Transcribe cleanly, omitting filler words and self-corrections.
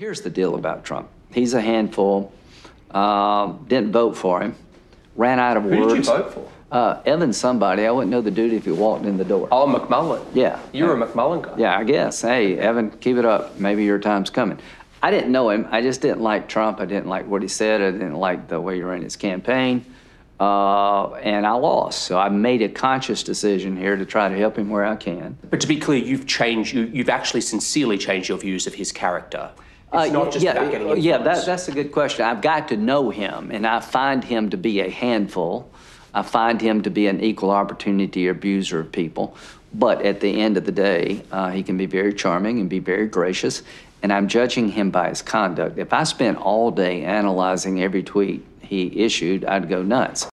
Here's the deal about Trump. He's a handful. Didn't vote for him. Ran out of words. Who did you vote for? Evan somebody. I wouldn't know the dude if he walked in the door. Oh, McMullen. Yeah. You were a McMullen guy. Yeah, I guess. Hey, Evan, keep it up. Maybe your time's coming. I didn't know him. I just didn't like Trump. I didn't like what he said. I didn't like the way he ran his campaign. And I lost. So I made a conscious decision here to try to help him where I can. But to be clear, you've changed, you've actually sincerely changed your views of his character. It's not just about getting influence. Yeah, that's a good question. I've got to know him, and I find him to be a handful. I find him to be an equal opportunity abuser of people. But at the end of the day, he can be very charming and be very gracious, and I'm judging him by his conduct. If I spent all day analyzing every tweet he issued, I'd go nuts.